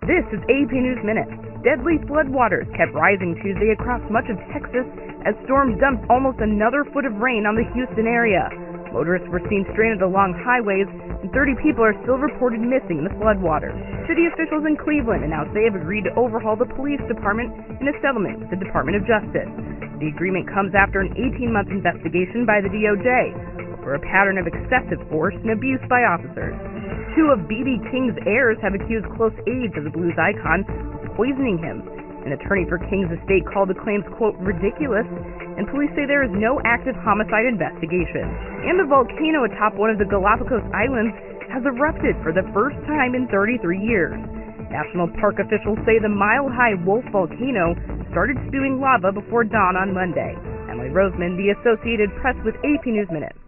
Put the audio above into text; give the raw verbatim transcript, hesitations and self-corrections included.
This is A P News Minute. Deadly floodwaters kept rising Tuesday across much of Texas as storms dumped almost another foot of rain on the Houston area. Motorists were seen stranded along highways, and thirty people are still reported missing in the floodwaters. City officials in Cleveland announced they have agreed to overhaul the police department in a settlement with the Department of Justice. The agreement comes after an eighteen-month investigation by the D O J for a pattern of excessive force and abuse by officers. Two of B B King's heirs have accused close aides of the blues icon of poisoning him. An attorney for King's estate called the claims, quote, ridiculous, and police say there is no active homicide investigation. And the volcano atop one of the Galapagos Islands has erupted for the first time in thirty-three years. National Park officials say the mile-high Wolf volcano started spewing lava before dawn on Monday. Emily Roseman, The Associated Press with A P News Minute.